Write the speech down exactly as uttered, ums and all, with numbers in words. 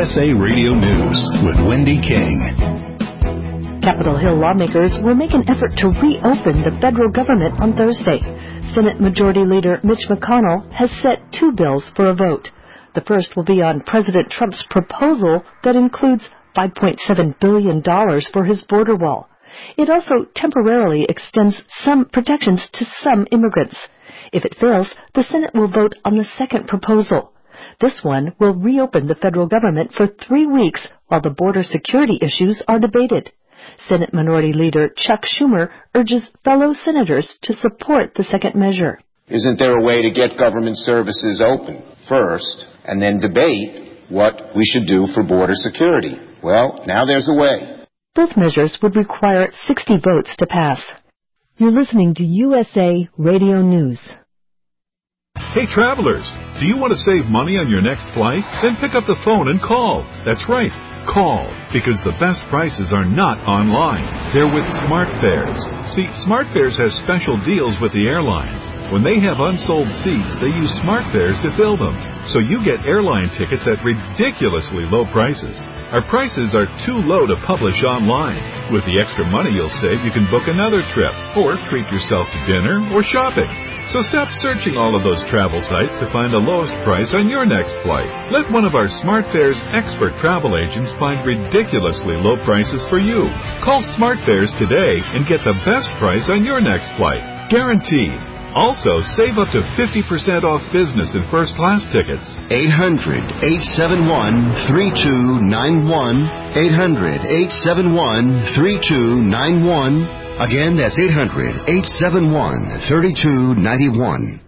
S A Radio News with Wendy King. Capitol Hill lawmakers will make an effort to reopen the federal government on Thursday. Senate Majority Leader Mitch McConnell has set two bills for a vote. The first will be on President Trump's proposal that includes five point seven billion dollars for his border wall. It also temporarily extends some protections to some immigrants. If it fails, the Senate will vote on the second proposal. This one will reopen the federal government for three weeks while the border security issues are debated. Senate Minority Leader Chuck Schumer urges fellow senators to support the second measure. Isn't there a way to get government services open first and then debate what we should do for border security? Well, now there's a way. Both measures would require sixty votes to pass. You're listening to U S A Radio News. Hey, travelers, do you want to save money on your next flight? Then pick up the phone and call. That's right, call, because the best prices are not online. They're with SmartFares. See, SmartFares has special deals with the airlines. When they have unsold seats, they use SmartFares to fill them. So you get airline tickets at ridiculously low prices. Our prices are too low to publish online. With the extra money you'll save, you can book another trip, or treat yourself to dinner or shopping. So stop searching all of those travel sites to find the lowest price on your next flight. Let one of our SmartFares expert travel agents find ridiculously low prices for you. Call SmartFares today and get the best price on your next flight. Guaranteed. Also, save up to fifty percent off business and first-class tickets. eight hundred, eight seven one, three two nine one. eight hundred, eight seven one, three two nine one. Again, that's eight hundred, eight seven one, three two nine one.